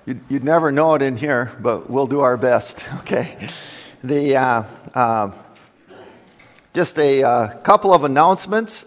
You'd never know it in here, but we'll do our best. Okay. Just a couple of announcements.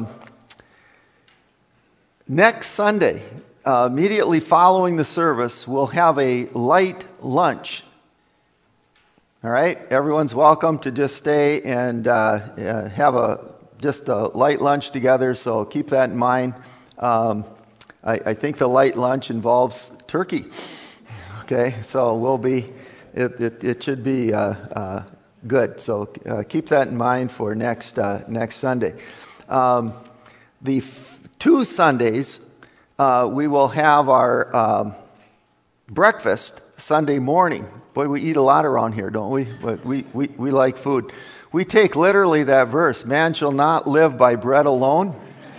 Next Sunday, immediately following the service, we'll have a light lunch. All right, everyone's welcome to just stay and have just a light lunch together. So keep that in mind. I think the light lunch involves turkey. Okay, so it should be good. So keep that in mind for next Sunday. The 2 Sundays we will have our breakfast Sunday morning. Boy, we eat a lot around here, don't we? But we like food. We take literally that verse, man shall not live by bread alone.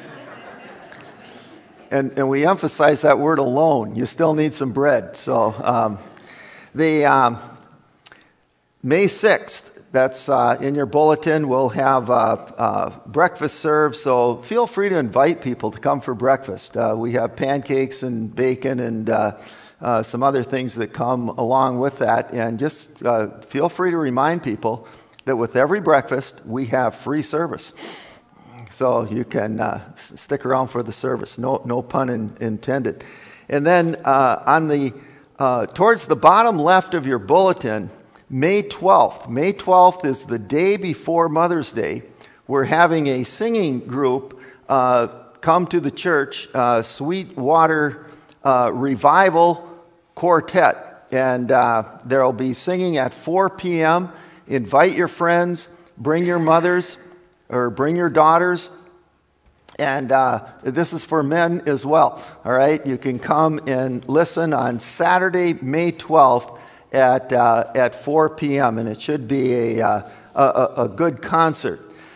And we emphasize that word alone. You still need some bread. So the May 6th, that's in your bulletin, we'll have breakfast served. So feel free to invite people to come for breakfast. We have pancakes and bacon and some other things that come along with that. And just feel free to remind people that with every breakfast, we have free service. So you can stick around for the service. No pun intended. And then towards the bottom left of your bulletin, May 12th. May 12th is the day before Mother's Day. We're having a singing group come to the church, Sweetwater Revival Quartet. And there'll be singing at 4 p.m. Invite your friends, bring your mothers, or bring your daughters. And this is for men as well. All right, you can come and listen on Saturday, May 12th at 4 p.m. and it should be a good concert.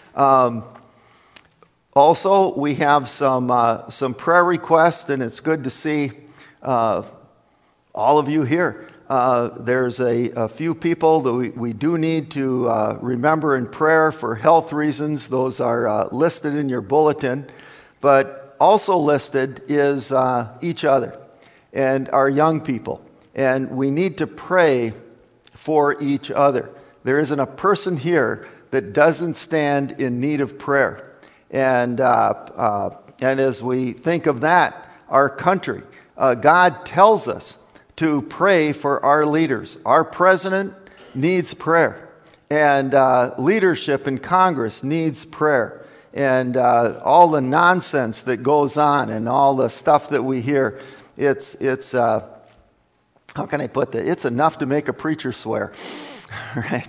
Also, we have some prayer requests, and it's good to see all of you here. There's a few people that we do need to remember in prayer for health reasons. Those are listed in your bulletin. But also listed is each other and our young people. And we need to pray for each other. There isn't a person here that doesn't stand in need of prayer. And as we think of that, our country, God tells us to pray for our leaders. Our president needs prayer. And leadership in Congress needs prayer. And all the nonsense that goes on and all the stuff that we hear, it's how can I put that? It's enough to make a preacher swear, right?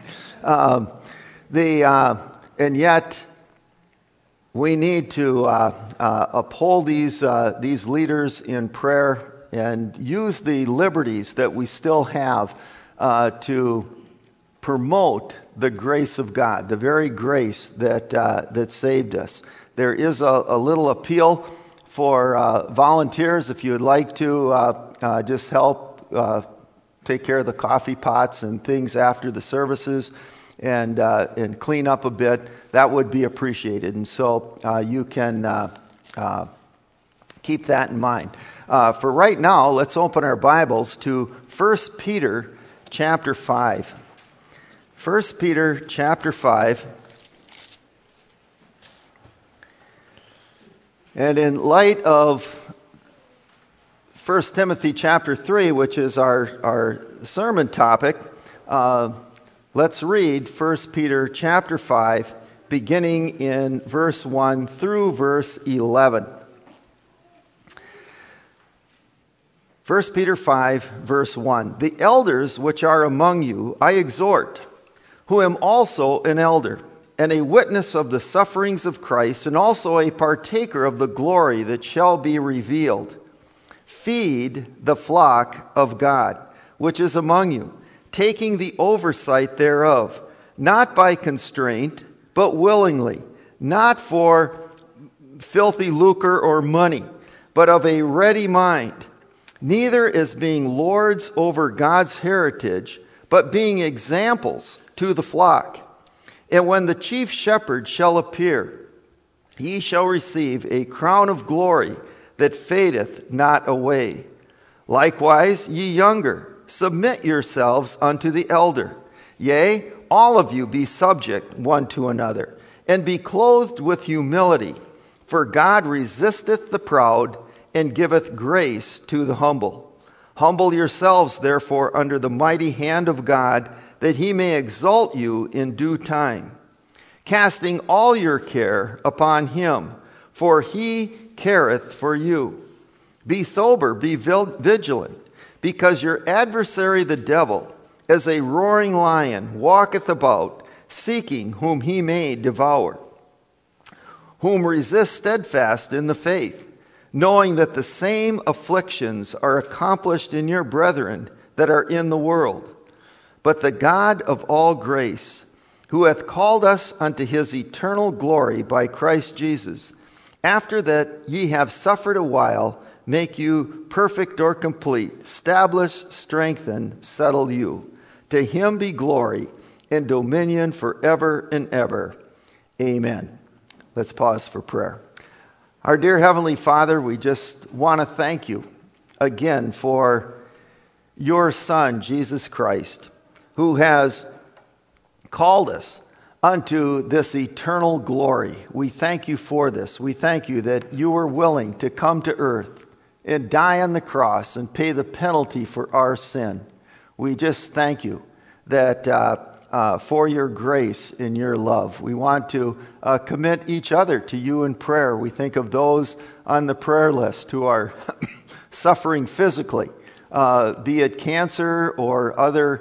And yet we need to uphold these leaders in prayer and use the liberties that we still have to promote the grace of God, the very grace that saved us. There is a little appeal for volunteers if you would like to just help take care of the coffee pots and things after the services and clean up a bit. That would be appreciated. And so you can keep that in mind. For right now, let's open our Bibles to 1 Peter chapter 5. 1 Peter chapter 5. And in light of 1 Timothy chapter 3, which is our sermon topic, let's read 1 Peter chapter 5, beginning in verse 1 through verse 11. 1 Peter 5, verse 1. The elders which are among you I exhort, who am also an elder, and a witness of the sufferings of Christ, and also a partaker of the glory that shall be revealed. Feed the flock of God, which is among you, taking the oversight thereof, not by constraint, but willingly, not for filthy lucre or money, but of a ready mind, neither as being lords over God's heritage, but being examples to the flock. And when the chief shepherd shall appear, ye shall receive a crown of glory that fadeth not away. Likewise, ye younger, submit yourselves unto the elder. Yea, all of you be subject one to another, and be clothed with humility. For God resisteth the proud, and giveth grace to the humble. Humble yourselves, therefore, under the mighty hand of God, that he may exalt you in due time, casting all your care upon him, for he careth for you. Be sober, be vigilant, because your adversary the devil, as a roaring lion, walketh about, seeking whom he may devour. Whom resist steadfast in the faith, knowing that the same afflictions are accomplished in your brethren that are in the world. But the God of all grace, who hath called us unto his eternal glory by Christ Jesus, after that ye have suffered a while, make you perfect or complete, establish, strengthen, settle you. To him be glory and dominion forever and ever. Amen. Let's pause for prayer. Our dear Heavenly Father, we just want to thank you again for your Son, Jesus Christ, who has called us unto this eternal glory. We thank you for this. We thank you that you were willing to come to earth and die on the cross and pay the penalty for our sin. We just thank you that for your grace and your love. We want to commit each other to you in prayer. We think of those on the prayer list who are suffering physically, be it cancer or other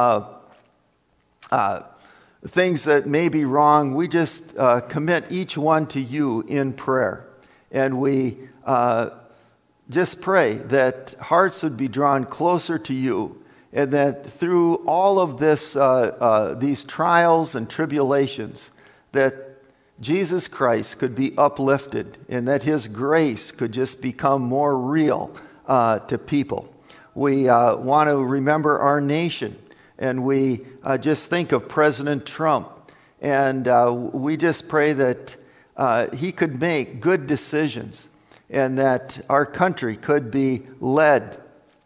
things that may be wrong. We just commit each one to you in prayer. And we just pray that hearts would be drawn closer to you, and that through all of this, these trials and tribulations, that Jesus Christ could be uplifted, and that his grace could just become more real to people. We want to remember our nation, and we just think of President Trump, and we just pray that he could make good decisions, and that our country could be led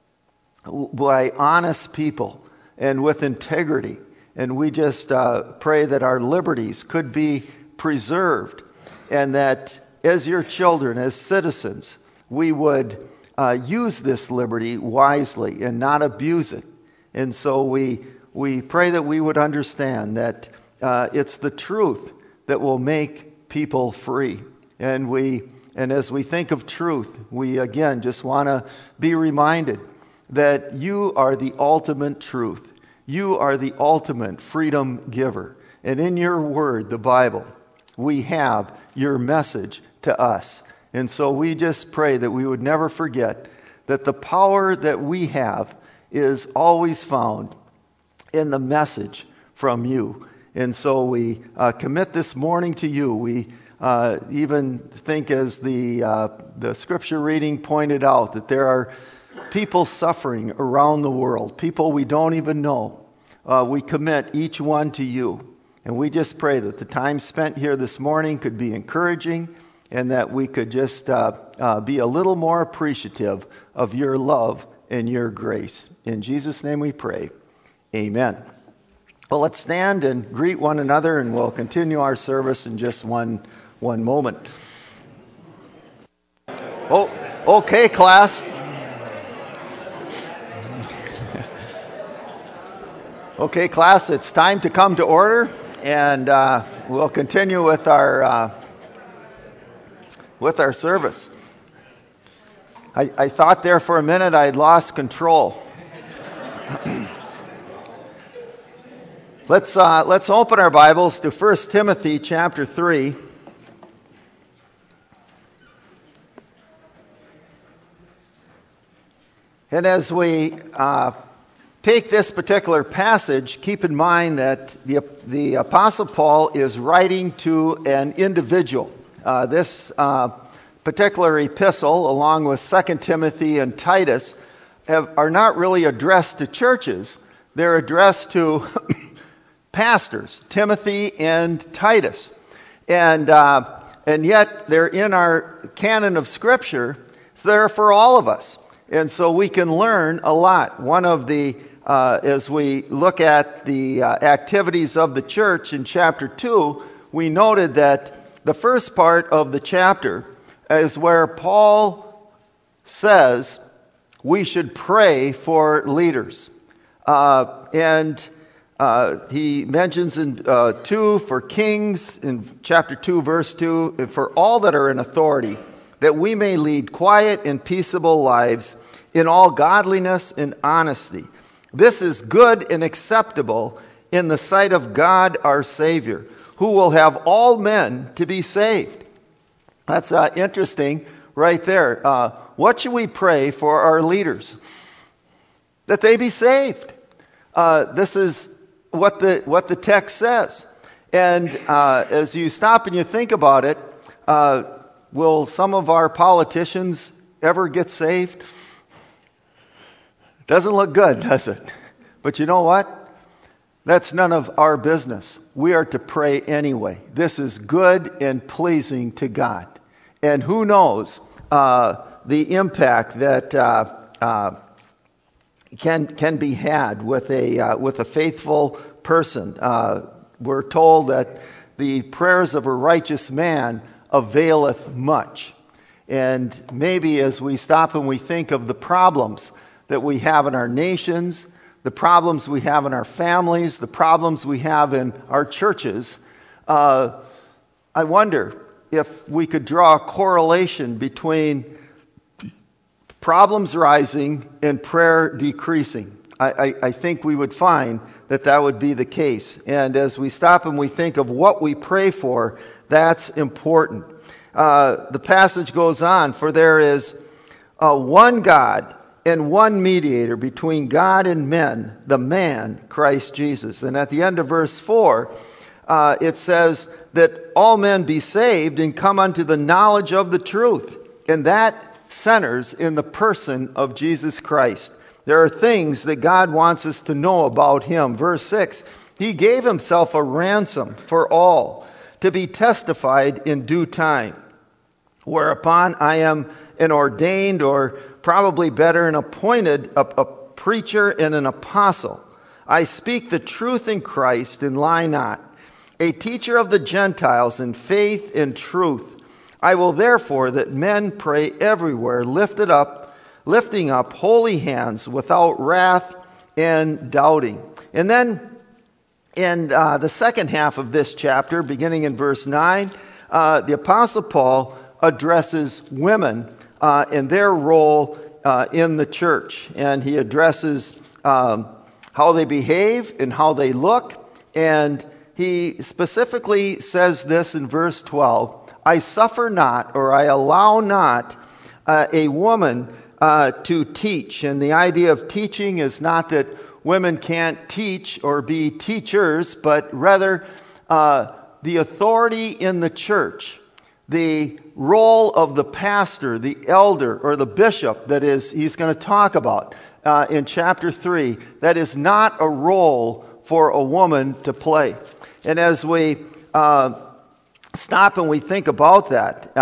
by honest people and with integrity. And we just pray that our liberties could be preserved, and that as your children, as citizens, we would use this liberty wisely and not abuse it. And so we pray that we would understand that it's the truth that will make people free. And as we think of truth, we again just want to be reminded that you are the ultimate truth. You are the ultimate freedom giver. And in your word, the Bible, we have your message to us. And so we just pray that we would never forget that the power that we have is always found in the message from you. And so we commit this morning to you. We even think, as the scripture reading pointed out, that there are people suffering around the world, people we don't even know. We commit each one to you. And we just pray that the time spent here this morning could be encouraging, and that we could just be a little more appreciative of your love and your grace. In Jesus' name we pray. Amen. Well, let's stand and greet one another, and we'll continue our service in just one moment. Oh, okay, class. Okay, class, it's time to come to order, and we'll continue with our service. I thought there for a minute I'd lost control. Let's open our Bibles to 1 Timothy chapter 3. And as we take this particular passage, keep in mind that the Apostle Paul is writing to an individual. This particular epistle, along with 2 Timothy and Titus, are not really addressed to churches. They're addressed to pastors, Timothy and Titus. And yet they're in our canon of Scripture. So they're for all of us. And so we can learn a lot. One of the, as we look at the activities of the church in chapter 2, we noted that the first part of the chapter is where Paul says we should pray for leaders. He mentions in 2 for kings, in chapter 2, verse 2, and for all that are in authority, that we may lead quiet and peaceable lives in all godliness and honesty. This is good and acceptable in the sight of God our Savior, who will have all men to be saved. That's interesting right there. What should we pray for our leaders? That they be saved. This is what the text says. And as you stop and you think about it, will some of our politicians ever get saved? Doesn't look good, does it? But you know what? That's none of our business. We are to pray anyway. This is good and pleasing to God. And who knows the impact that can be had with a faithful person. We're told that the prayers of a righteous man availeth much. And maybe as we stop and we think of the problems that we have in our nations, the problems we have in our families, the problems we have in our churches, I wonder if we could draw a correlation between problems rising and prayer decreasing. I think we would find that would be the case. And as we stop and we think of what we pray for, that's important. The passage goes on, for there is one God and one mediator between God and men, the man, Christ Jesus. And at the end of verse 4, it says that all men be saved and come unto the knowledge of the truth. And that centers in the person of Jesus Christ. There are things that God wants us to know about him. Verse 6, he gave himself a ransom for all, to be testified in due time. Whereupon I am an ordained, or probably better, an appointed, a preacher and an apostle. I speak the truth in Christ and lie not, a teacher of the Gentiles in faith and truth. I will therefore that men pray everywhere, lifting up holy hands without wrath and doubting. And then in the second half of this chapter, beginning in verse 9, the Apostle Paul addresses women and their role in the church. And he addresses how they behave and how they look. And he specifically says this in verse 12, I suffer not, or I allow not a woman to teach. And the idea of teaching is not that women can't teach or be teachers, but rather the authority in the church, the role of the pastor, the elder, or the bishop that he's going to talk about in chapter 3. That is not a role for a woman to play. And as we stop and we think about that,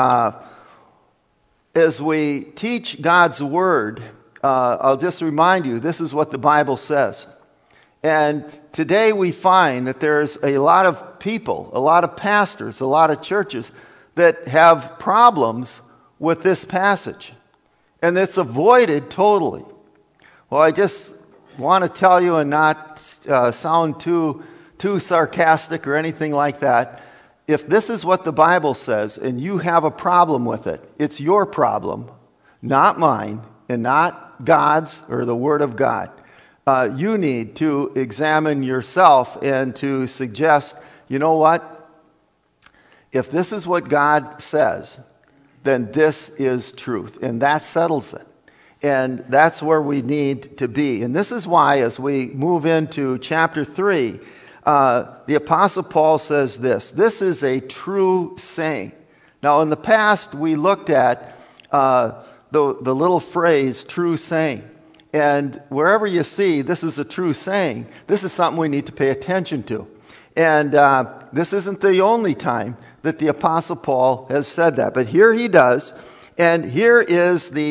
as we teach God's word, I'll just remind you, this is what the Bible says. And today we find that there's a lot of people, a lot of pastors, a lot of churches that have problems with this passage. And it's avoided totally. Well, I just want to tell you, and not sound too sarcastic or anything like that, if this is what the Bible says and you have a problem with it, it's your problem, not mine, and not God's or the Word of God. You need to examine yourself and to suggest, you know what? If this is what God says, then this is truth. And that settles it. And that's where we need to be. And this is why, as we move into chapter 3, the Apostle Paul says this. This is a true saying. Now, in the past, we looked at the little phrase, true saying. And wherever you see this is a true saying, this is something we need to pay attention to. And this isn't the only time that the Apostle Paul has said that. But here he does. And here is the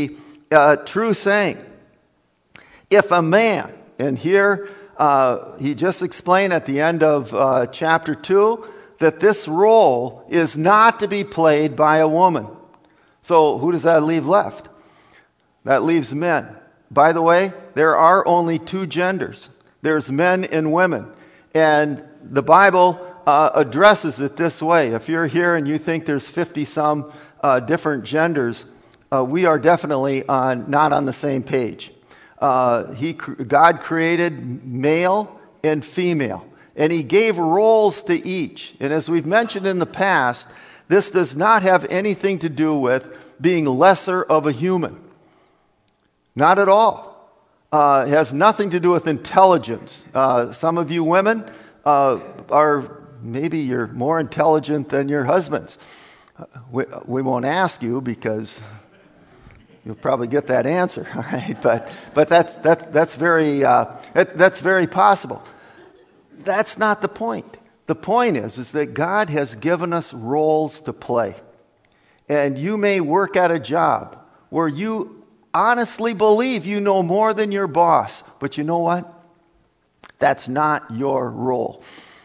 true saying. If a man, and here he just explained at the end of chapter 2 that this role is not to be played by a woman. So who does that leave left? That leaves men. By the way, there are only two genders. There's men and women. And the Bible addresses it this way. If you're here and you think there's 50-some different genders, we are definitely not on the same page. God created male and female, and He gave roles to each. And as we've mentioned in the past, this does not have anything to do with being lesser of a human. Not at all. It has nothing to do with intelligence. Some of you women maybe you're more intelligent than your husbands. We won't ask you because you'll probably get that answer, all right? But that's very possible. That's not the point. The point is that God has given us roles to play. And you may work at a job where you honestly believe you know more than your boss. But you know what? That's not your role.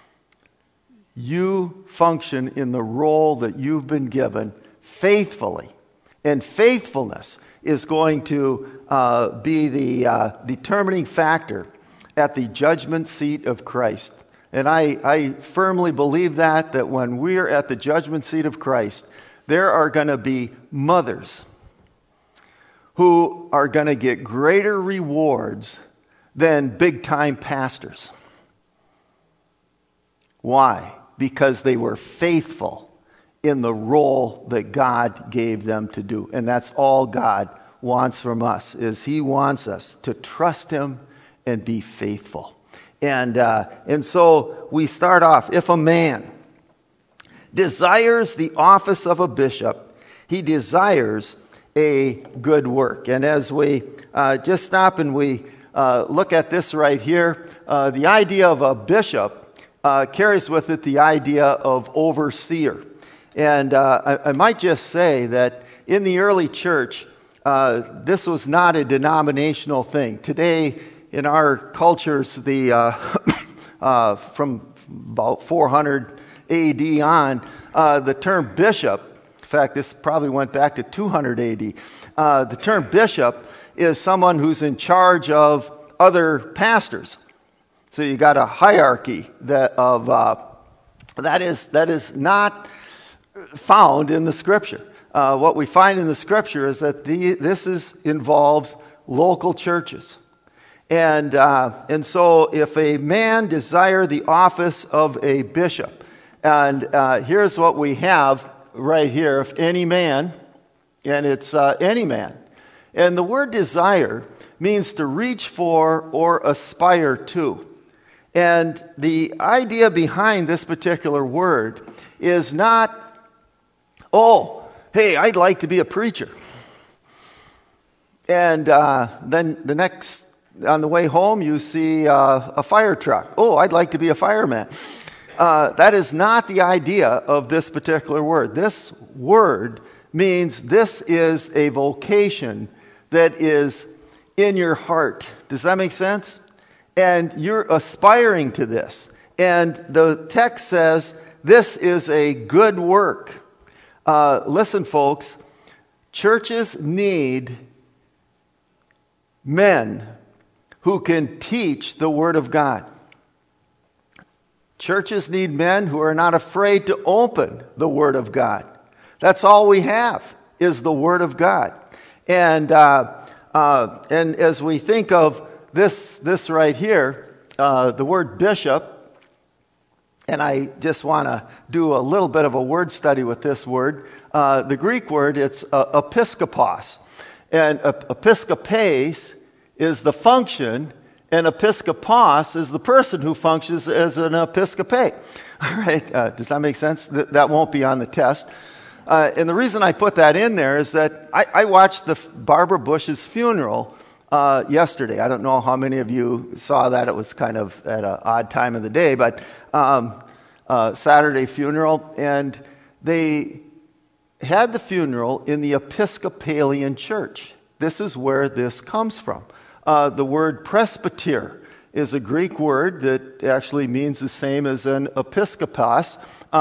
You function in the role that you've been given faithfully. And faithfulness is going to be the determining factor at the judgment seat of Christ. And I firmly believe that when we're at the judgment seat of Christ, there are going to be mothers who are going to get greater rewards than big-time pastors. Why? Because they were faithful in the role that God gave them to do. And that's all God wants from us, is He wants us to trust Him and be faithful. And so we start off, if a man desires the office of a bishop, he desires a good work. And as we just stop and we look at this right here, the idea of a bishop carries with it the idea of overseer. And I might just say that in the early church, this was not a denominational thing. Today, in our cultures, from about 400 AD on, the term bishop, in fact, this probably went back to 200 AD. The term bishop is someone who's in charge of other pastors. So you got a hierarchy that is not found in the Scripture. What we find in the Scripture is that this involves local churches. And so if a man desire the office of a bishop, and here's what we have right here, if any man, and it's any man. And the word desire means to reach for or aspire to. And the idea behind this particular word is not, oh, hey, I'd like to be a preacher. And then on the way home, you see a fire truck. Oh, I'd like to be a fireman. That is not the idea of this particular word. This word means this is a vocation that is in your heart. Does that make sense? And you're aspiring to this. And the text says this is a good work. Listen, folks, churches need men who can teach the Word of God. Churches need men who are not afraid to open the Word of God. That's all we have is the Word of God. And as we think of this right here, the word bishop, and I just want to do a little bit of a word study with this word. The Greek word, it's episkopos. And episkopes is the function, and episkopos is the person who functions as an episcopate. All right, does that make sense? That won't be on the test. And the reason I put that in there is that I watched the Barbara Bush's funeral yesterday. I don't know how many of you saw that. It was kind of at an odd time of the day, but Saturday funeral. And they had the funeral in the Episcopalian church. this is where this comes from. The word presbyter is a Greek word that actually means the same as an episkopos.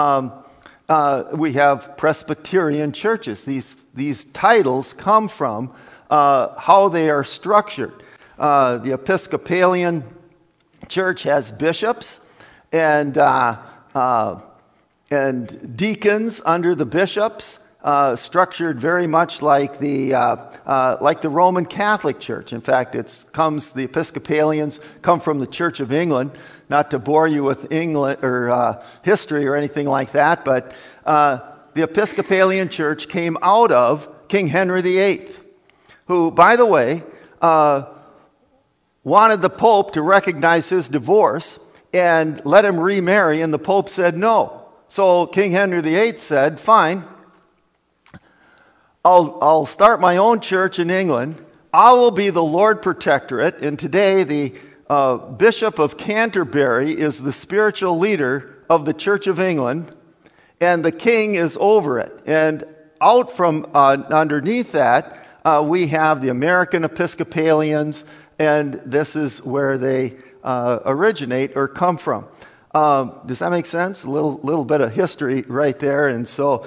We have Presbyterian churches. These titles come from how they are structured. The Episcopalian church has bishops and deacons under the bishops, structured very much like the Roman Catholic Church. In fact, the Episcopalians come from the Church of England. Not to bore you with England or history or anything like that, but the Episcopalian Church came out of King Henry VIII, who, by the way, wanted the Pope to recognize his divorce and let him remarry, and the Pope said no. So King Henry VIII said, fine, I'll start my own church in England. I will be the Lord Protectorate. And today the Bishop of Canterbury is the spiritual leader of the Church of England, and the king is over it. And out from underneath that, we have the American Episcopalians, and this is where they originate or come from. Does that make sense? A little bit of history right there. And so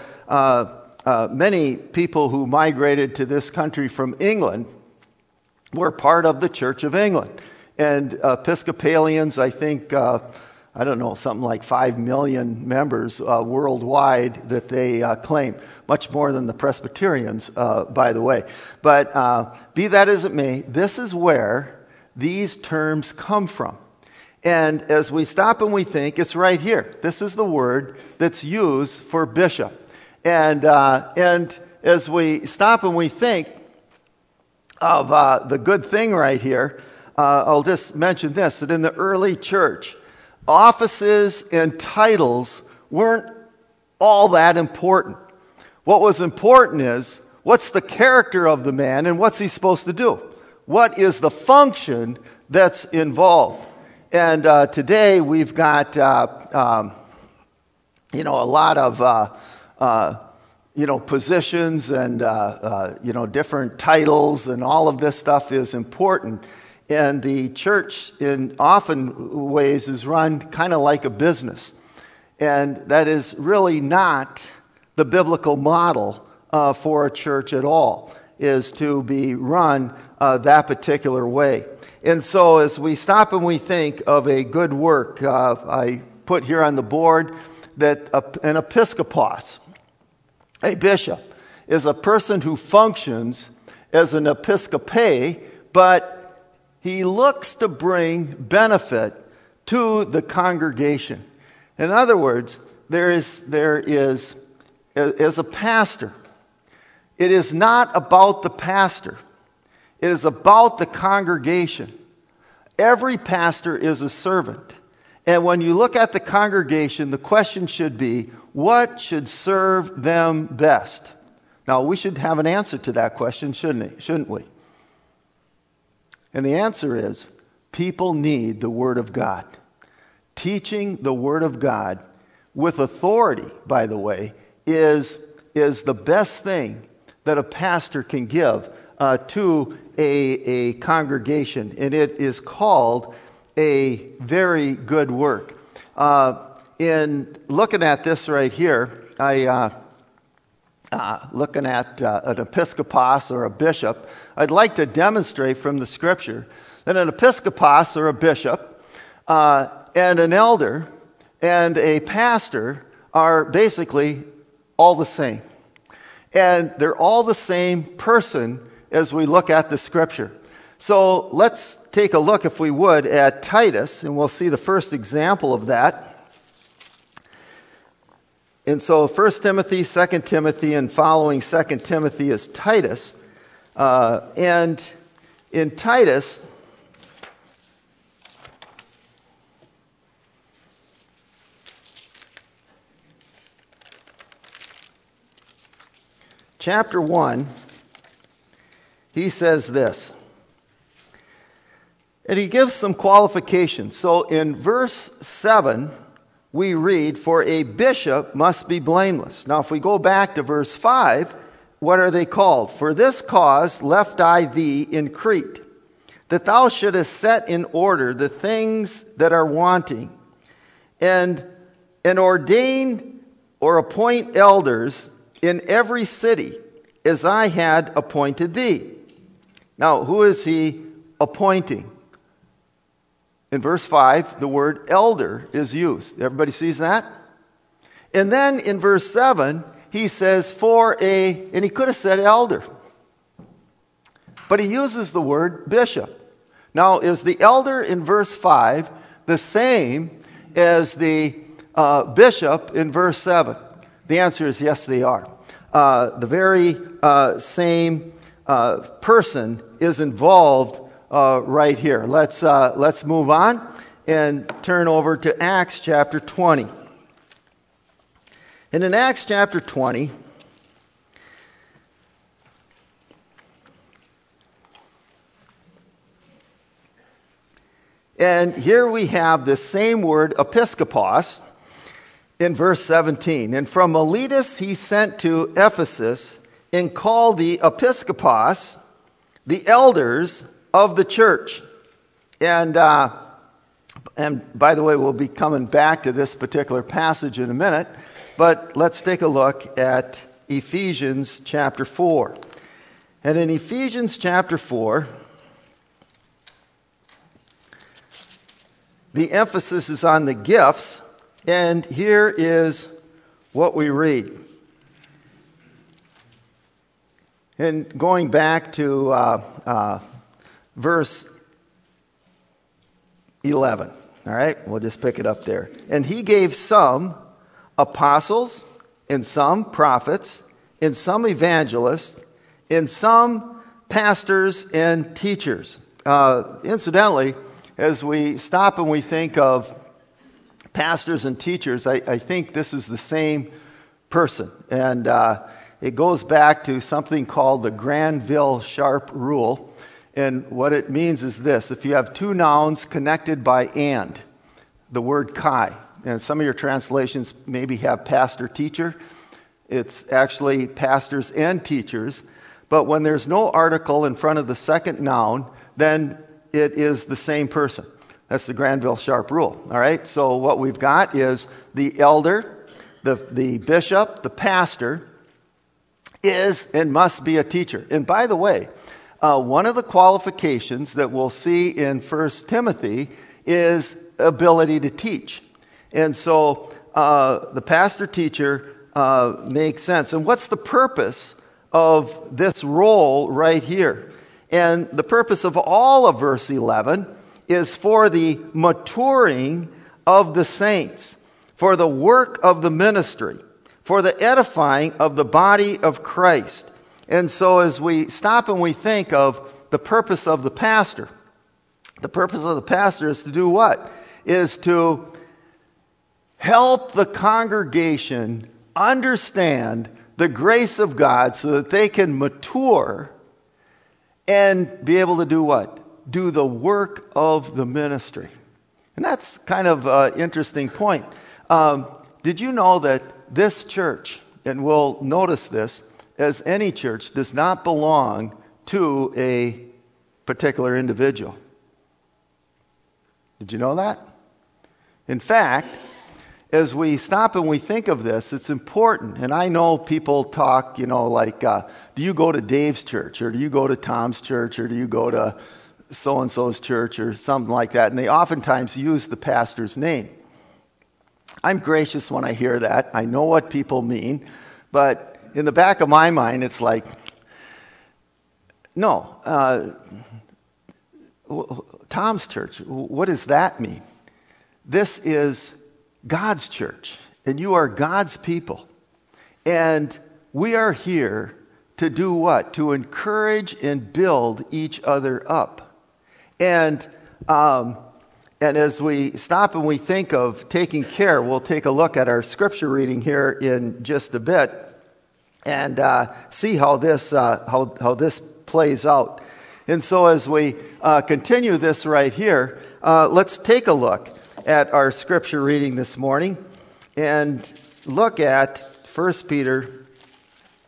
many people who migrated to this country from England were part of the Church of England. And Episcopalians, I think, something like 5 million members worldwide that they claim. Much more than the Presbyterians, by the way. But be that as it may, this is where these terms come from. And as we stop and we think, it's right here. This is the word that's used for bishop. And as we stop and we think of the good thing right here, I'll just mention this, that in the early church, offices and titles weren't all that important. What was important is, what's the character of the man and what's he supposed to do? What is the function that's involved? And today we've got, a lot of, positions and, different titles, and all of this stuff is important. And the church, in often ways, is run kind of like a business. And that is really not the biblical model for a church at all, is to be run that particular way. And so as we stop and we think of a good work, I put here on the board that an episkopos, a bishop, is a person who functions as an episcope, but he looks to bring benefit to the congregation. In other words, there is as a pastor, it is not about the pastor. It is about the congregation. Every pastor is a servant. And when you look at the congregation, the question should be, what should serve them best? Now, we should have an answer to that question, shouldn't we? And the answer is, people need the Word of God. Teaching the Word of God with authority, by the way, is the best thing that a pastor can give to a congregation. And it is called a very good work. In looking at this right here, looking at an episkopos or a bishop, I'd like to demonstrate from the Scripture that an episkopos or a bishop and an elder and a pastor are basically all the same. And they're all the same person as we look at the Scripture. So let's take a look, if we would, at Titus, and we'll see the first example of that. And so 1 Timothy, 2 Timothy, and following 2 Timothy is Titus. And in Titus, chapter 1, he says this. And he gives some qualifications. So in verse 7, we read, "For a bishop must be blameless." Now, if we go back to verse 5, what are they called? For this cause left I thee in Crete, that thou shouldest set in order the things that are wanting, and ordain or appoint elders in every city, as I had appointed thee. Now, who is he appointing? In verse 5, the word elder is used. Everybody sees that? And then in verse 7, he says and he could have said elder, but he uses the word bishop. Now, is the elder in verse 5 the same as the bishop in verse 7? The answer is yes, they are. The very same person is involved right here. Let's move on and turn over to Acts chapter 20. And in Acts chapter 20, and here we have the same word, episkopos, in verse 17. And from Miletus he sent to Ephesus and called the episkopos, the elders of the church. And by the way, we'll be coming back to this particular passage in a minute, but let's take a look at Ephesians chapter 4. And in Ephesians chapter 4, the emphasis is on the gifts, and here is what we read. And going back to verse 11, all right? We'll just pick it up there. And he gave some apostles, and some prophets, and some evangelists, and some pastors and teachers. Incidentally, as we stop and we think of pastors and teachers, I think this is the same person. And it goes back to something called the Granville-Sharp rule. And what it means is this: if you have two nouns connected by and, the word kai, and some of your translations maybe have pastor, teacher. It's actually pastors and teachers. But when there's no article in front of the second noun, then it is the same person. That's the Granville-Sharp rule. All right? So what we've got is the elder, the bishop, the pastor is and must be a teacher. And by the way, one of the qualifications that we'll see in 1 Timothy is ability to teach. And so the pastor-teacher makes sense. And what's the purpose of this role right here? And the purpose of all of verse 11 is for the maturing of the saints, for the work of the ministry, for the edifying of the body of Christ. And so as we stop and we think of the purpose of the pastor is to do what? Is to help the congregation understand the grace of God so that they can mature and be able to do what? Do the work of the ministry. And that's kind of an interesting point. Did you know that this church, and we'll notice this, as any church, does not belong to a particular individual? Did you know that? In fact, as we stop and we think of this, it's important. And I know people talk, like, do you go to Dave's church, or do you go to Tom's church, or do you go to so-and-so's church, or something like that? And they oftentimes use the pastor's name. I'm gracious when I hear that. I know what people mean. But in the back of my mind, it's like, no, Tom's church, what does that mean? This is God's church, and you are God's people. And we are here to do what? To encourage and build each other up. And as we stop and we think of taking care, we'll take a look at our scripture reading here in just a bit and see how this plays out. And so as we continue this right here, let's take a look at our scripture reading this morning and look at 1 Peter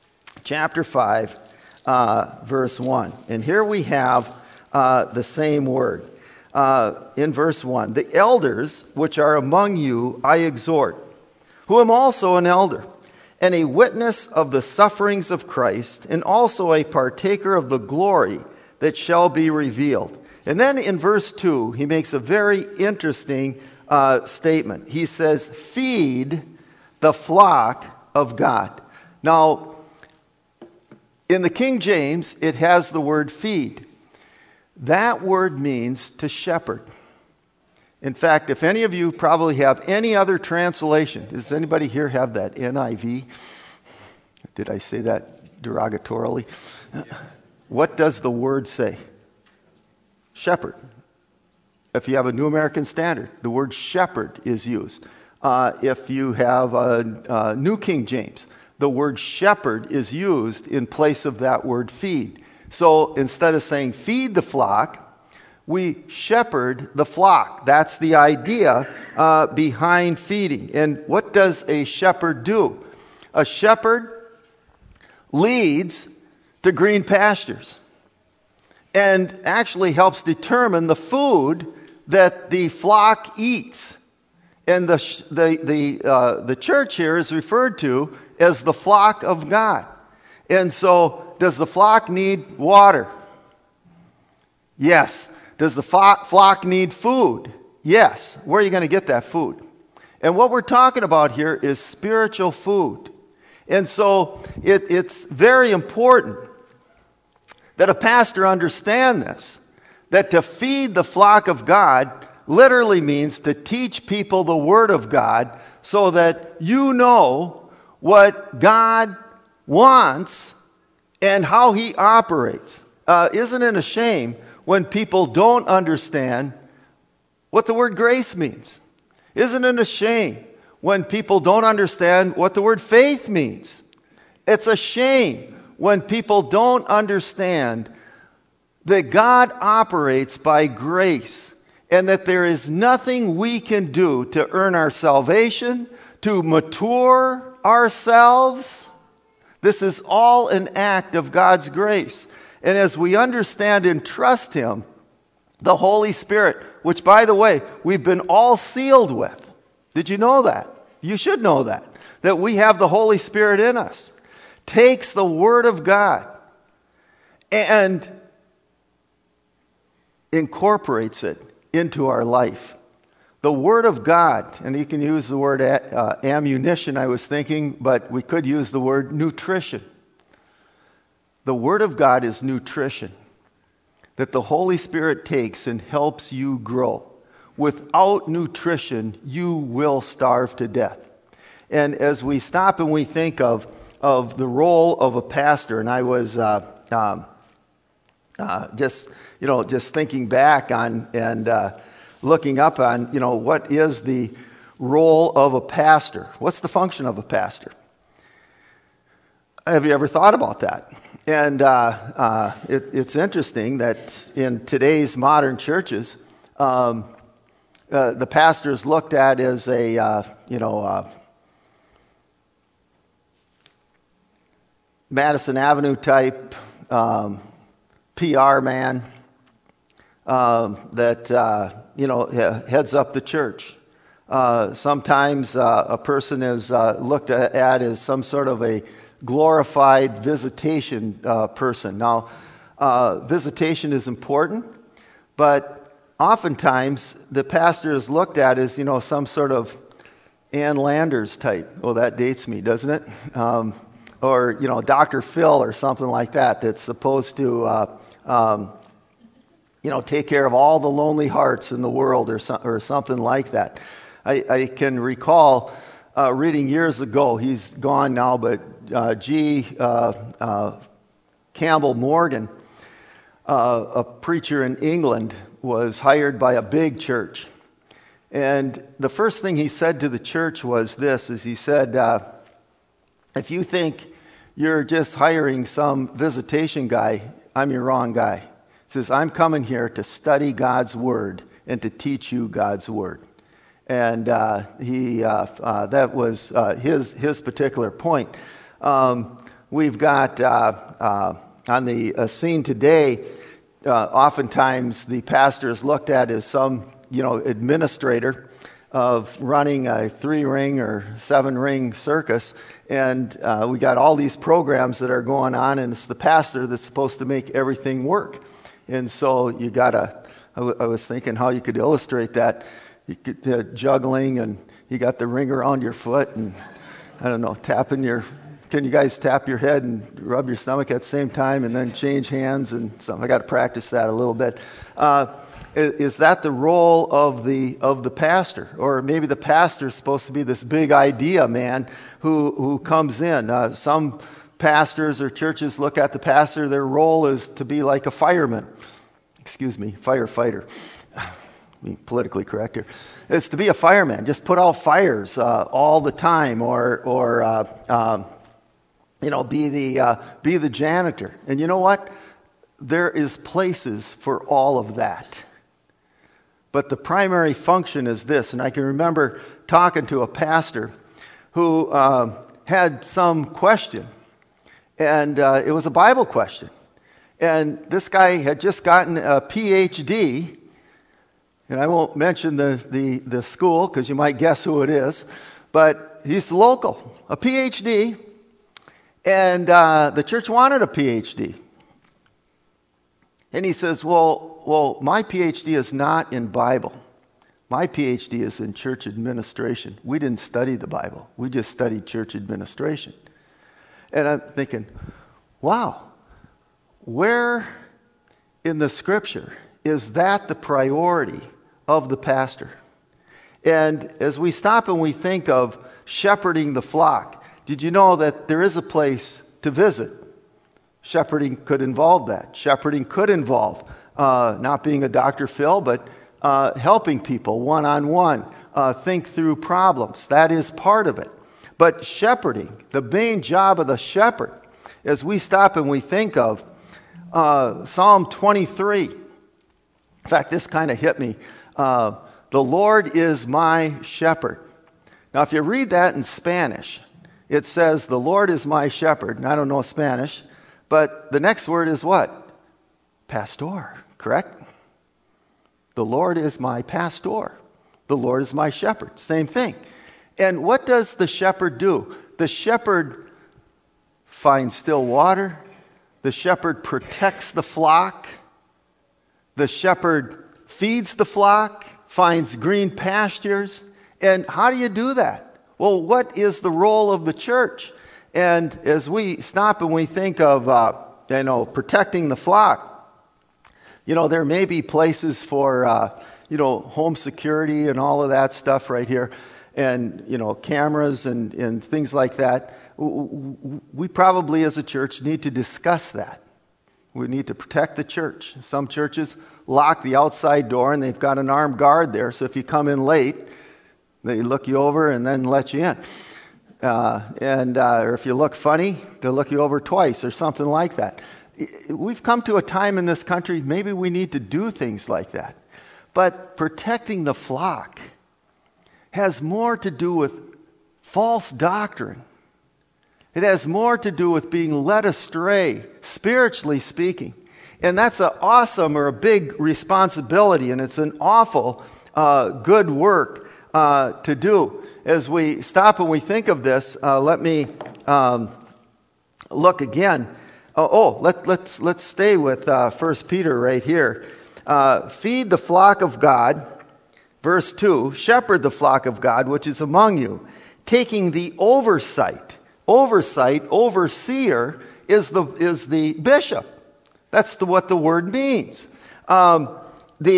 chapter 5, verse 1. And here we have the same word. In verse 1, the elders which are among you I exhort, who am also an elder, and a witness of the sufferings of Christ, and also a partaker of the glory that shall be revealed. And then in verse 2, he makes a very interesting statement. He says, feed the flock of God. Now, in the King James, it has the word feed. That word means to shepherd. In fact, if any of you probably have any other translation, does anybody here have that NIV? Did I say that derogatorily? What does the word say? Shepherd. If you have a New American Standard, the word shepherd is used. If you have a New King James, the word shepherd is used in place of that word feed. So instead of saying feed the flock, we shepherd the flock. That's the idea behind feeding. And what does a shepherd do? A shepherd leads to green pastures and actually helps determine the food that the flock eats. And the church here is referred to as the flock of God. And so, does the flock need water? Yes. Does the flock need food? Yes. Where are you going to get that food? And what we're talking about here is spiritual food. And so it's very important that a pastor understand this, that to feed the flock of God literally means to teach people the Word of God so that you know what God wants and how He operates. Isn't it a shame when people don't understand what the word grace means? Isn't it a shame when people don't understand what the word faith means? It's a shame when people don't understand that God operates by grace and that there is nothing we can do to earn our salvation, to mature ourselves. This is all an act of God's grace. And as we understand and trust Him, the Holy Spirit, which, by the way, we've been all sealed with. Did you know that? You should know that we have the Holy Spirit in us. Takes the Word of God and incorporates it into our life. The Word of God, and you can use the word ammunition, I was thinking, but we could use the word nutrition. The Word of God is nutrition that the Holy Spirit takes and helps you grow. Without nutrition, you will starve to death. And as we stop and we think of the role of a pastor, and I was just thinking back on and looking up on, what is the role of a pastor? What's the function of a pastor? Have you ever thought about that? And it's interesting that in today's modern churches, the pastor is looked at as a Madison Avenue type PR man that heads up the church. Sometimes a person is looked at as some sort of a glorified visitation person. Now, visitation is important, but oftentimes the pastor is looked at as, some sort of Ann Landers type. Oh, that dates me, doesn't it? Or, Dr. Phil or something like that that's supposed to, take care of all the lonely hearts in the world or something like that. I can recall reading years ago, he's gone now, but G. Campbell Morgan, a preacher in England, was hired by a big church. And the first thing he said to the church was this, he said, if you think you're just hiring some visitation guy, I'm your wrong guy. He says, I'm coming here to study God's Word and to teach you God's Word. And that was his particular point. we've got on the scene today, oftentimes the pastor is looked at as some, administrator of running a 3-ring or 7-ring circus. And we got all these programs that are going on, and it's the pastor that's supposed to make everything work. And so you gotta, I was thinking how you could illustrate that. You could, juggling, and you got the ring around your foot, and I don't know, can you guys tap your head and rub your stomach at the same time and then change hands and something? I got to practice that a little bit. Is that the role of the pastor? Or maybe the pastor is supposed to be this big idea man who comes in. Some pastors or churches look at the pastor, their role is to be like a fireman. Firefighter. Being politically correct here. It's to be a fireman. Just put out fires all the time, or be the janitor. And you know what? There is places for all of that. But the primary function is this. And I can remember talking to a pastor who had some question. And it was a Bible question. And this guy had just gotten a PhD. And I won't mention the school because you might guess who it is. But he's local. A PhD. And the church wanted a PhD. And he says, well, my PhD is not in Bible. My PhD is in church administration. We didn't study the Bible. We just studied church administration. And I'm thinking, wow, where in the Scripture is that the priority of the pastor? And as we stop and we think of shepherding the flock, did you know that there is a place to visit? Shepherding could involve that. Shepherding could involve not being a Dr. Phil, but helping people one-on-one, think through problems. That is part of it. But shepherding, the main job of the shepherd, as we stop and we think of Psalm 23. In fact, this kind of hit me. The Lord is my shepherd. Now, if you read that in Spanish, it says, the Lord is my shepherd. And I don't know Spanish, but the next word is what? Pastor, correct? The Lord is my pastor. The Lord is my shepherd. Same thing. And what does the shepherd do? The shepherd finds still water. The shepherd protects the flock. The shepherd feeds the flock, finds green pastures. And how do you do that? Well, what is the role of the church? And as we stop and we think of, protecting the flock, there may be places for, home security and all of that stuff right here, and, cameras and things like that. We probably as a church need to discuss that. We need to protect the church. Some churches lock the outside door and they've got an armed guard there, so if you come in late, they look you over and then let you in. Or if you look funny, they'll look you over twice or something like that. We've come to a time in this country, maybe we need to do things like that. But protecting the flock has more to do with false doctrine. It has more to do with being led astray, spiritually speaking. And that's an awesome or a big responsibility, and it's an awful good work to do. As we stop and we think of this, let me look again. Let's stay with 1 Peter right here. Feed the flock of God, verse 2, shepherd the flock of God which is among you, taking the oversight. Overseer is the bishop. That's what the word means. Not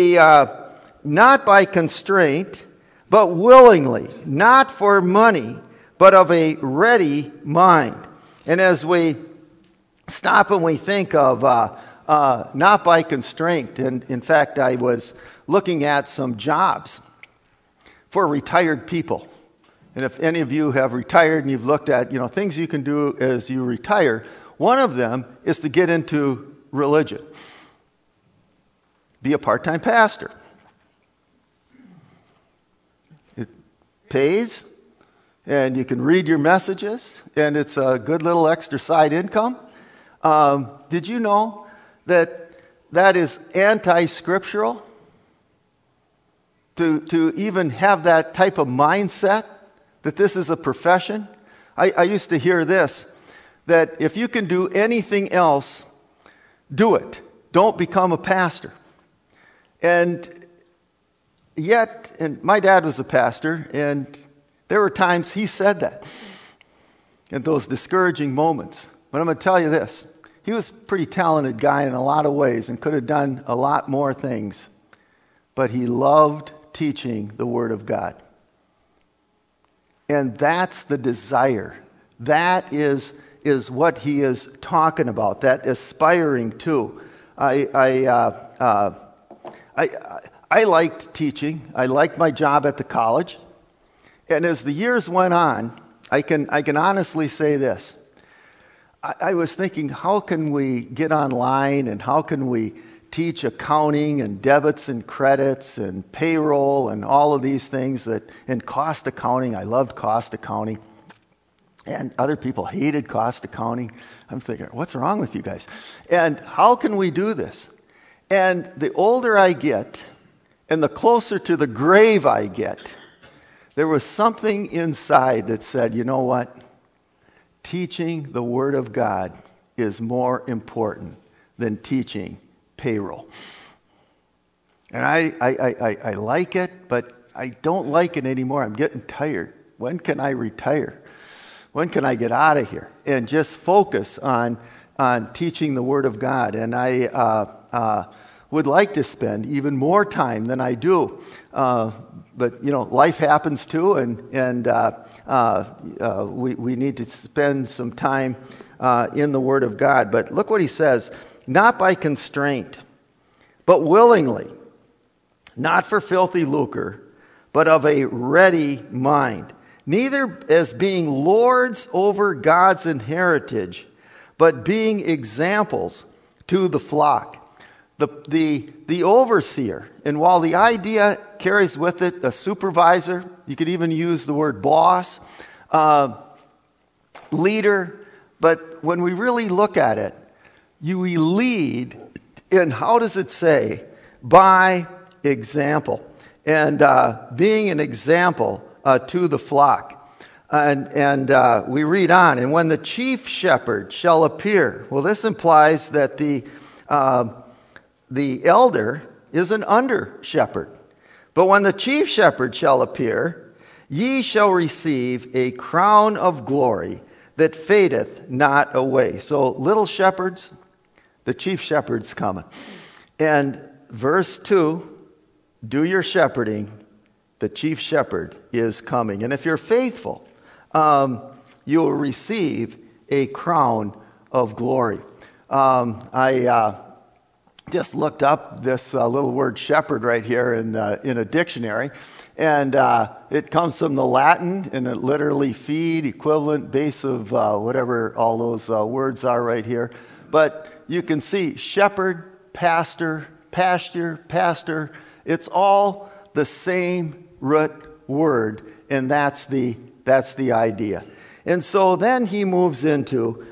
by constraint, but willingly, not for money, but of a ready mind. And as we stop and we think of not by constraint, and in fact, I was looking at some jobs for retired people. And if any of you have retired and you've looked at, things you can do as you retire, one of them is to get into religion. Be a part-time pastor. It pays. and you can read your messages, and it's a good little extra side income. Did you know that that is anti-scriptural? To even have that type of mindset, that this is a profession? I used to hear this, that if you can do anything else, do it. Don't become a pastor. And yet, and my dad was a pastor, and there were times he said that in those discouraging moments. But I'm going to tell you this. He was a pretty talented guy in a lot of ways and could have done a lot more things. But he loved teaching the Word of God. And that's the desire. That is what he is talking about, that aspiring to. I liked teaching. I liked my job at the college. And as the years went on, I can honestly say this. I was thinking, how can we get online and how can we teach accounting and debits and credits and payroll and all of these things and cost accounting. I loved cost accounting. And other people hated cost accounting. I'm thinking, what's wrong with you guys? And how can we do this? And the older I get and the closer to the grave I get, there was something inside that said, you know what? Teaching the Word of God is more important than teaching payroll. And I like it, but I don't like it anymore. I'm getting tired. When can I retire? When can I get out of here and just focus on teaching the Word of God? And I would like to spend even more time than I do. But, life happens too, and we need to spend some time in the Word of God. But look what he says. Not by constraint, but willingly, not for filthy lucre, but of a ready mind. Neither as being lords over God's inheritance, but being examples to the flock. The overseer, and while the idea carries with it a supervisor, you could even use the word boss, leader, but when we really look at it, you lead, and how does it say? By example. And being an example to the flock. And we read on, and when the chief shepherd shall appear. Well, this implies that the elder is an under shepherd. But when the chief shepherd shall appear, ye shall receive a crown of glory that fadeth not away. So little shepherds, the chief shepherd's coming. And verse 2, do your shepherding, the chief shepherd is coming. And if you're faithful, you will receive a crown of glory. I just looked up this little word shepherd right here in a dictionary. And it comes from the Latin, and it literally feed, equivalent, base of whatever all those words are right here. But you can see shepherd, pastor, pasture, pastor. It's all the same root word, and that's the idea. And so then he moves into,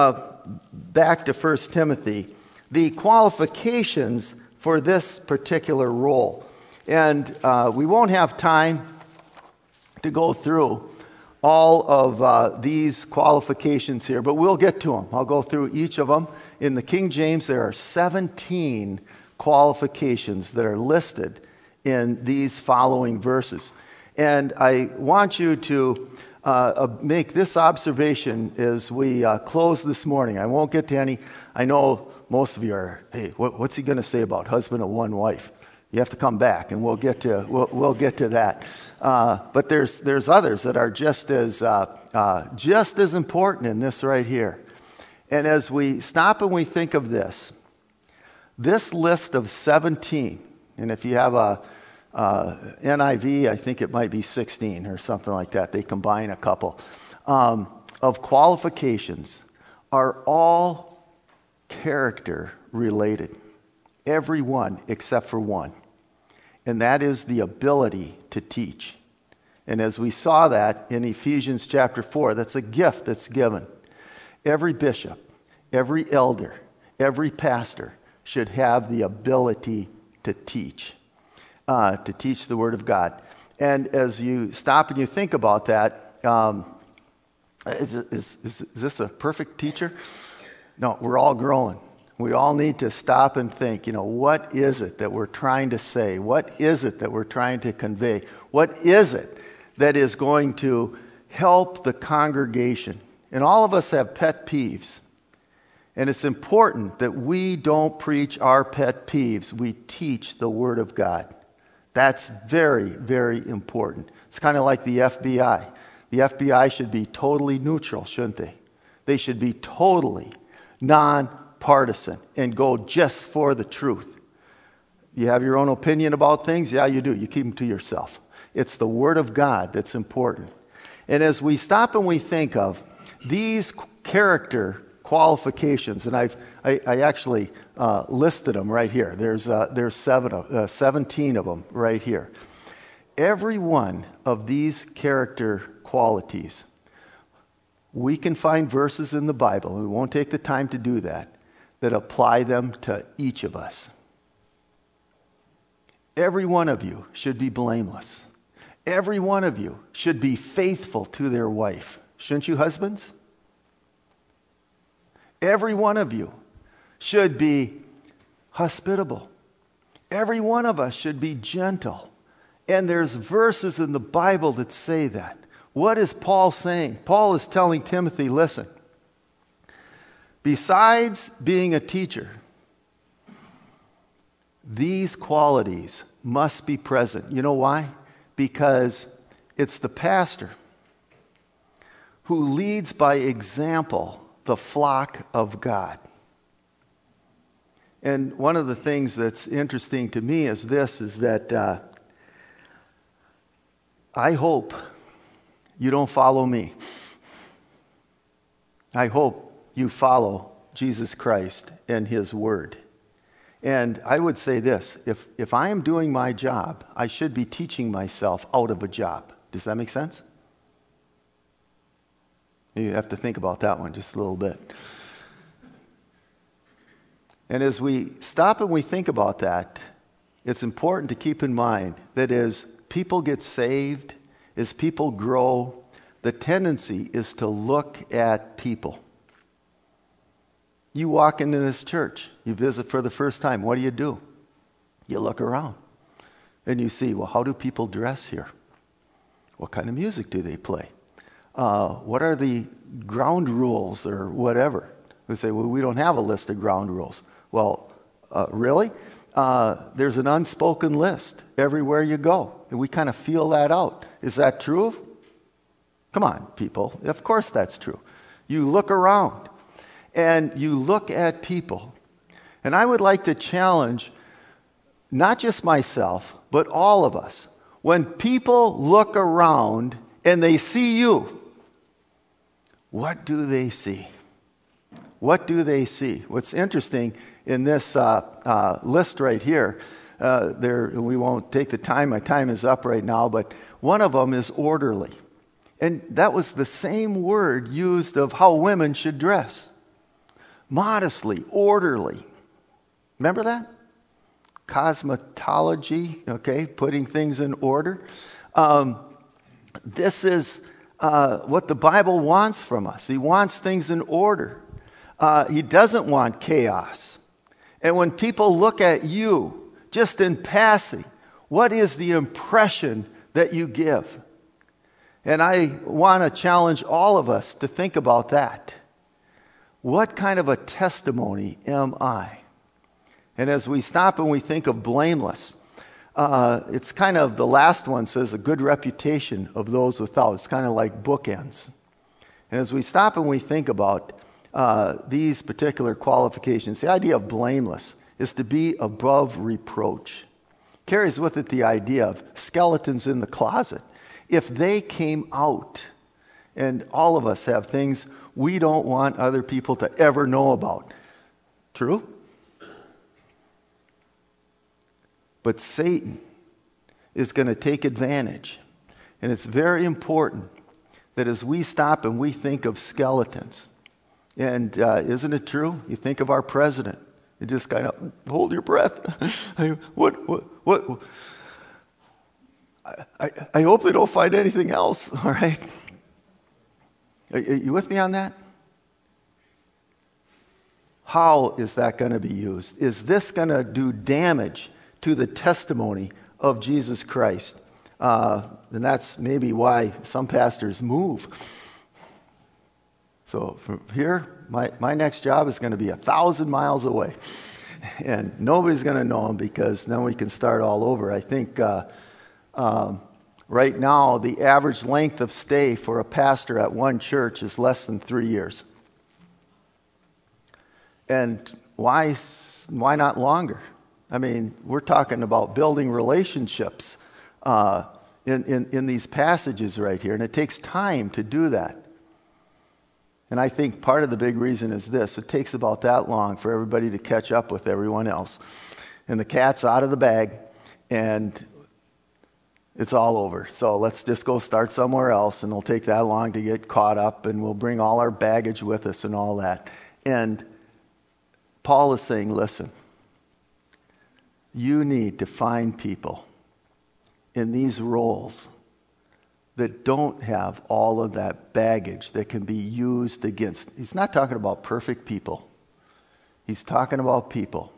back to 1 Timothy, the qualifications for this particular role. And we won't have time to go through all of these qualifications here, but we'll get to them. I'll go through each of them. In the King James, there are 17 qualifications that are listed in these following verses. And I want you to make this observation as we close this morning. I won't get to any. I know most of you are, hey, what's he going to say about husband of one wife? You have to come back, and we'll get to that. But there's others that are just as important in this right here. And as we stop and we think of this list of 17, and if you have a NIV, I think it might be 16 or something like that. They combine a couple of qualifications are all character related. Every one except for one. And that is the ability to teach. And as we saw that in Ephesians chapter 4, that's a gift that's given. Every bishop, every elder, every pastor should have the ability to teach the Word of God. And as you stop and you think about that, is this a perfect teacher? No, we're all growing. We all need to stop and think, what is it that we're trying to say? What is it that we're trying to convey? What is it that is going to help the congregation? And all of us have pet peeves. And it's important that we don't preach our pet peeves. We teach the Word of God. That's very, very important. It's kind of like the FBI. The FBI should be totally neutral, shouldn't they? They should be totally nonpartisan and go just for the truth. You have your own opinion about things? Yeah, you do. You keep them to yourself. It's the Word of God that's important. And as we stop and we think of these character qualifications, and I actually listed them right here. There's 17 of them right here. Every one of these character qualities, we can find verses in the Bible, and we won't take the time to do that apply them to each of us. Every one of you should be blameless. Every one of you should be faithful to their wife. Shouldn't you, husbands? Every one of you should be hospitable. Every one of us should be gentle. And there's verses in the Bible that say that. What is Paul saying? Paul is telling Timothy, listen, besides being a teacher, these qualities must be present. You know why? Because it's the pastor who leads by example the flock of God. And one of the things that's interesting to me is that I hope you don't follow me. I hope you follow Jesus Christ and His Word. And I would say this, if I am doing my job, I should be teaching myself out of a job. Does that make sense? You have to think about that one just a little bit. And as we stop and we think about that, it's important to keep in mind that as people get saved, as people grow, the tendency is to look at people. You walk into this church, you visit for the first time, what do? You look around and you see, well, how do people dress here? What kind of music do they play? What are the ground rules or whatever? We say, well, we don't have a list of ground rules. Well, really? There's an unspoken list everywhere you go. And we kind of feel that out. Is that true? Come on, people. Of course that's true. You look around and you look at people. And I would like to challenge not just myself, but all of us. When people look around and they see you, what do they see? What do they see? What's interesting in this list right here, we won't take the time. My time is up right now, but one of them is orderly. And that was the same word used of how women should dress. Modestly, orderly. Remember that? Cosmetology, okay, putting things in order. This is what the Bible wants from us. He wants things in order. He doesn't want chaos. And when people look at you, just in passing, what is the impression that you give? And I want to challenge all of us to think about that. What kind of a testimony am I? And as we stop and we think of blameless, it's kind of the last one says a good reputation of those without. It's kind of like bookends. And as we stop and we think about these particular qualifications, the idea of blameless is to be above reproach. Carries with it the idea of skeletons in the closet. If they came out, and all of us have things we don't want other people to ever know about. True? But Satan is going to take advantage. And it's very important that as we stop and we think of skeletons, and isn't it true? You think of our president. You just kind of hold your breath. What? I hope they don't find anything else, all right? Are you with me on that? How is that going to be used? Is this going to do damage to the testimony of Jesus Christ? And that's maybe why some pastors move. So from here, my next job is going to be 1,000 miles away. And nobody's going to know him because then we can start all over. I think right now the average length of stay for a pastor at one church is less than 3 years. And why not longer? I mean, we're talking about building relationships in these passages right here, and it takes time to do that. And I think part of the big reason is this. It takes about that long for everybody to catch up with everyone else. And the cat's out of the bag, and it's all over. So let's just go start somewhere else, and it'll take that long to get caught up, and we'll bring all our baggage with us and all that. And Paul is saying, listen, you need to find people in these roles that don't have all of that baggage that can be used against. He's not talking about perfect people. He's talking about people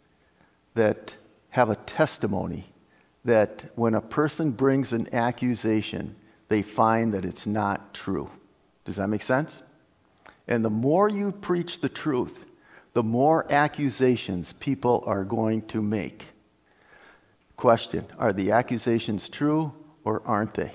that have a testimony that when a person brings an accusation, they find that it's not true. Does that make sense? And the more you preach the truth, the more accusations people are going to make. Question, are the accusations true or aren't they?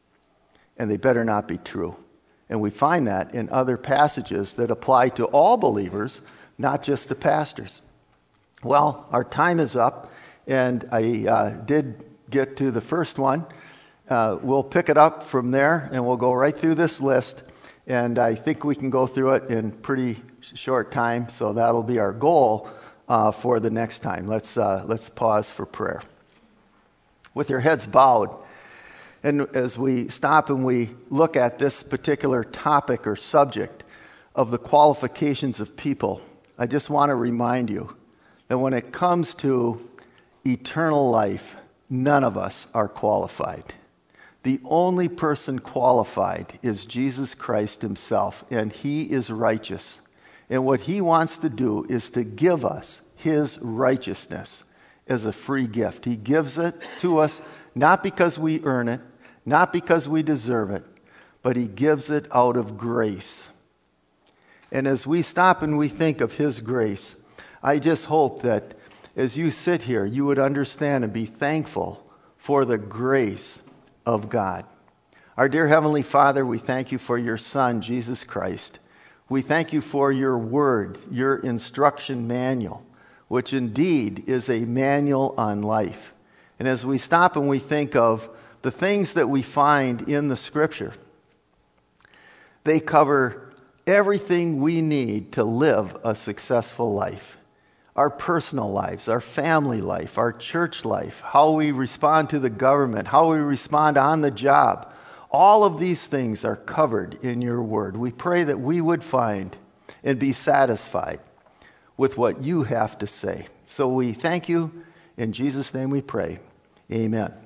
And they better not be true. And we find that in other passages that apply to all believers, not just to pastors. Well, our time is up, and I did get to the first one. We'll pick it up from there, and we'll go right through this list. And I think we can go through it in pretty short time, so that'll be our goal for the next time. Let's pause for prayer. With your heads bowed, and as we stop and we look at this particular topic or subject of the qualifications of people, I just want to remind you that when it comes to eternal life, none of us are qualified. The only person qualified is Jesus Christ himself, and he is righteous. And what he wants to do is to give us his righteousness as a free gift. He gives it to us not because we earn it, not because we deserve it, but he gives it out of grace. And as we stop and we think of his grace, I just hope that as you sit here, you would understand and be thankful for the grace of God. Our dear Heavenly Father, we thank you for your Son, Jesus Christ. We thank you for your word, your instruction manual, which indeed is a manual on life. And as we stop and we think of the things that we find in the Scripture, they cover everything we need to live a successful life. Our personal lives, our family life, our church life, how we respond to the government, how we respond on the job. All of these things are covered in your word. We pray that we would find and be satisfied with what you have to say. So we thank you. In Jesus' name we pray. Amen.